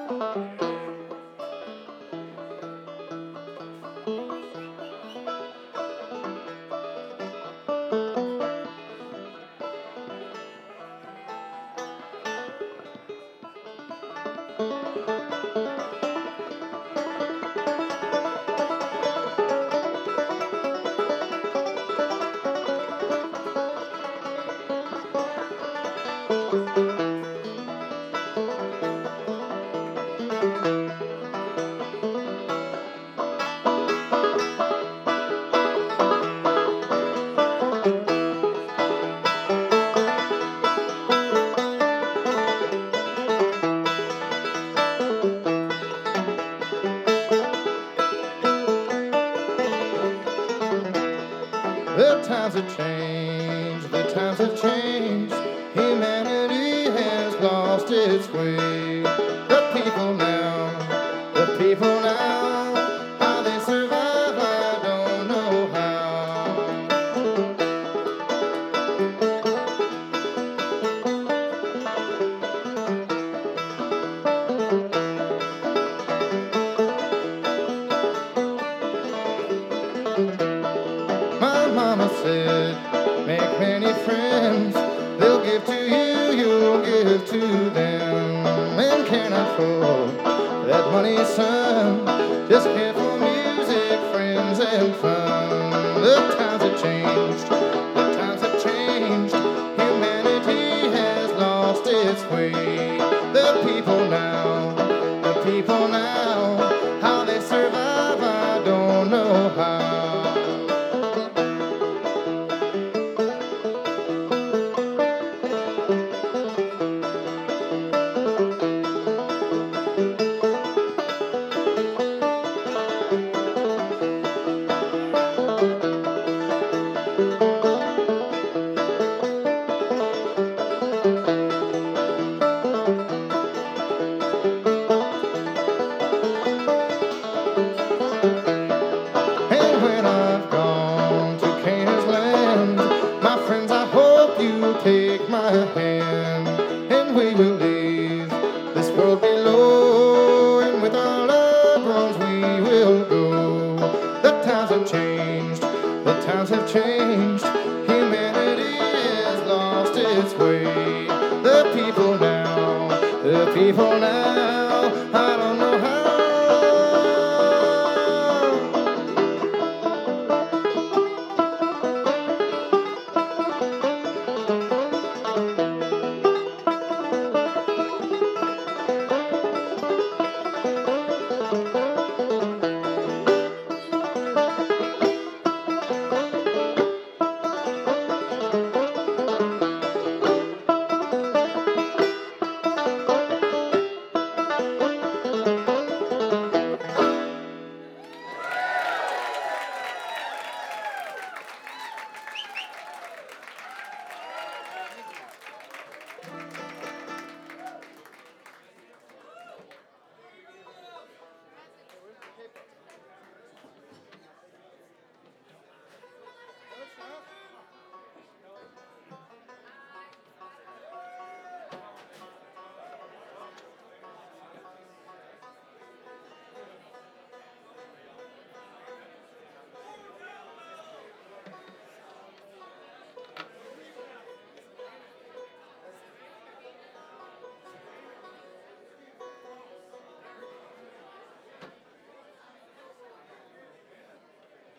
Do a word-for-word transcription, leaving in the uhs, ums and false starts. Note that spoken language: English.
The times have changed, the times have changed. Humanity has lost its way. The people now, the people now, how they survive, I don't know how. My mama said, make many friends. They'll give to you, you'll give to them. Men can't afford that money, son. Just care for music, friends, and fun. The times have changed, the times have changed. Humanity has lost its way. The people now, the people now, how they survive, I don't know how. Take my hand, and we will leave this world below, and with our loved ones we will go. The times have changed, the times have changed. Humanity has lost its way. The people now, the people now.